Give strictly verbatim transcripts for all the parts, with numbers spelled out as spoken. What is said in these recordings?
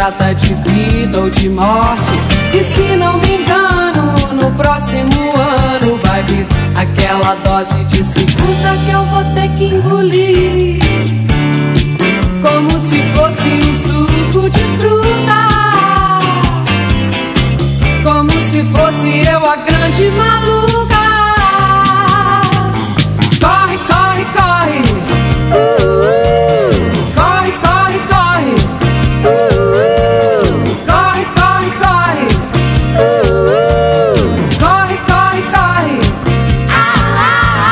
trata de vida ou de morte. E se não me engano, no próximo ano vai vir aquela dose de cicuta que eu vou ter que engolir, como se fosse um suco de fruta, como se fosse eu a grande maluca. Corre, corre, corre, uh, uh. Corre, corre, corre, uh, uh. Corre, corre, corre, uh, uh. Corre, corre, corre, ah, ah,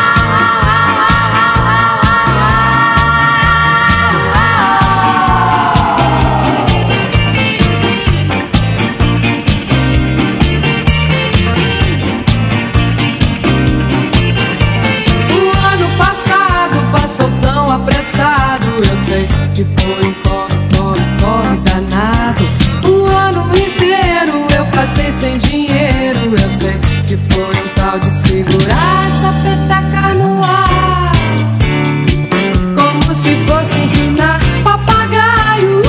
apressado, eu sei que foi um corre, corre, corre danado. O ano inteiro eu passei sem dinheiro, eu sei que foi um tal de segurar essa petaca no ar, como se fosse empinar papagaio.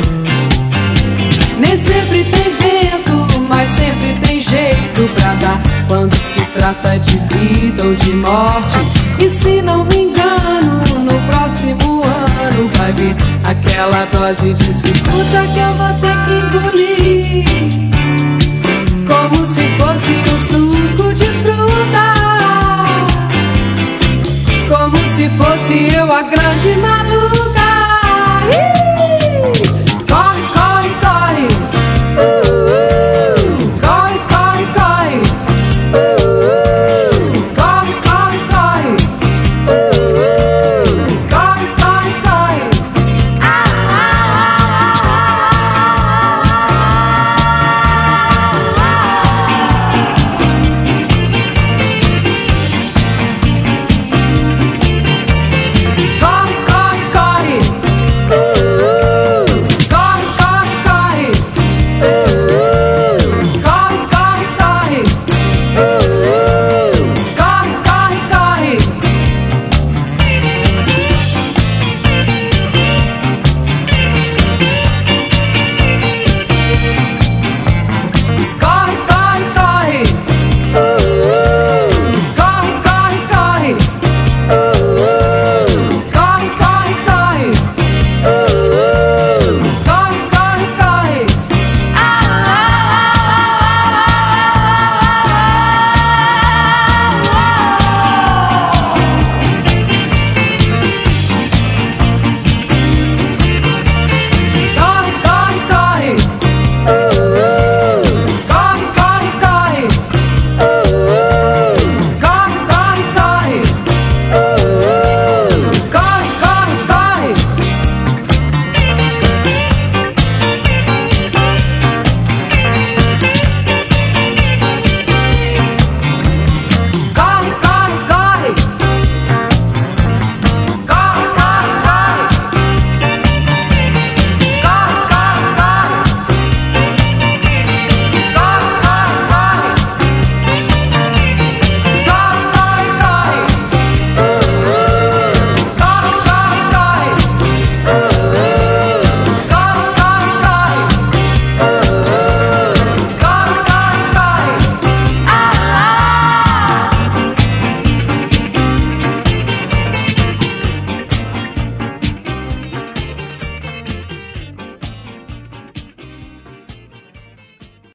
Nem sempre tem vento, mas sempre tem jeito pra dar, quando se trata de vida ou de morte. E se não me engano, no próximo ano vai vir aquela dose de cicuta que eu vou ter que engolir, como se fosse um suco de fruta, como se fosse eu a grande